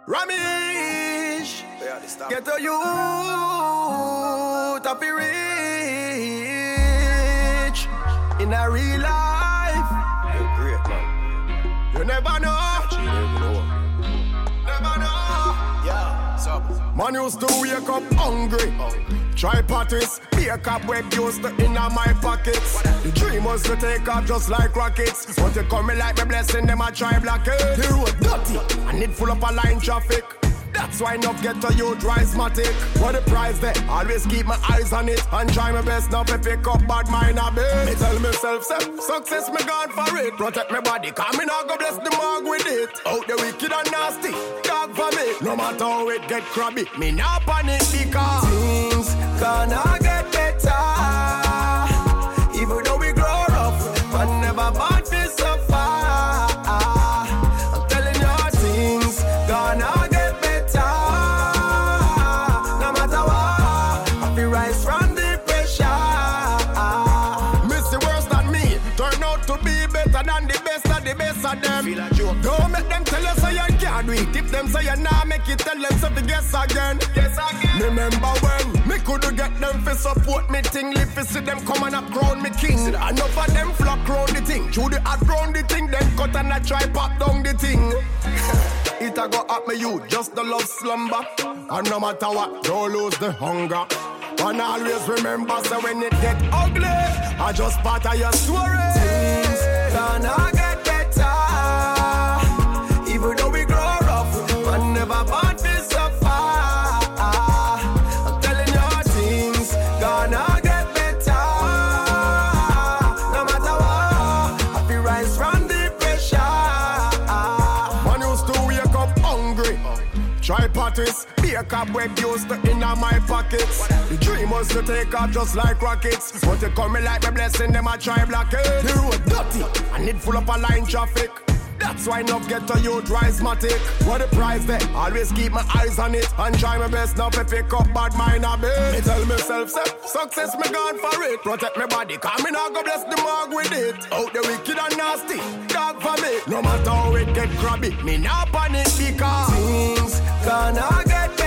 Ramesh, get to you, happy rich in a real life. You're great, man. You never know. Never know. Yeah, so man used to wake up hungry. Try parties, be a cobweb used to in my pockets. The dream was to take off just like rockets. But they come me like my blessing, them I try block it. The road dirty, and it full up a line traffic. That's why enough get to you matic. What the price there? Always keep my eyes on it and try my best not to pick up bad mind a bit. Me tell myself, success me gone for it. Protect my body, come in and go bless the mug with it. Out the wicked and nasty, dog for me. No matter how it get crabby, me not panic because things gonna get better. Even though we grow rough, but never bought this so far. I'm telling you things gonna get better. No matter what, I feel rise from the pressure. Missy worse than me, turn out to be better than the best of the best of them. Don't make them tell you so you can't do it. If them say you nah make it, tell them so to guess again. Remember when me coulda get them for support me thing. Live to see them come and a crown me king. Enough of them flock round the thing. Through the hot round the thing, then cut and I try pop down the thing. It a go at me you, just the love slumber. And no matter what, don't lose the hunger. And always remember, so when it get ugly, I just part of your story. Things gonna get better. Even though we grow rough, but never bought this so far. I'm telling you things gonna get better. No matter what, I feel rise from the pressure. Man used to wake up hungry. Try parties, be a cobweb used to in my pockets. The dream was to take off just like rockets. But they come me like my blessing, them I try block it. The road dirty, and it full up a line traffic. That's why enough get to you matic. What the price there? Always keep my eyes on it and try my best not to pick up bad mind a bit. Me tell myself, success me gone for it. Protect my body, come in and go bless the mug with it. Out the wicked and nasty, dog for me. No matter how it get crabby, me not panic because things gonna get better.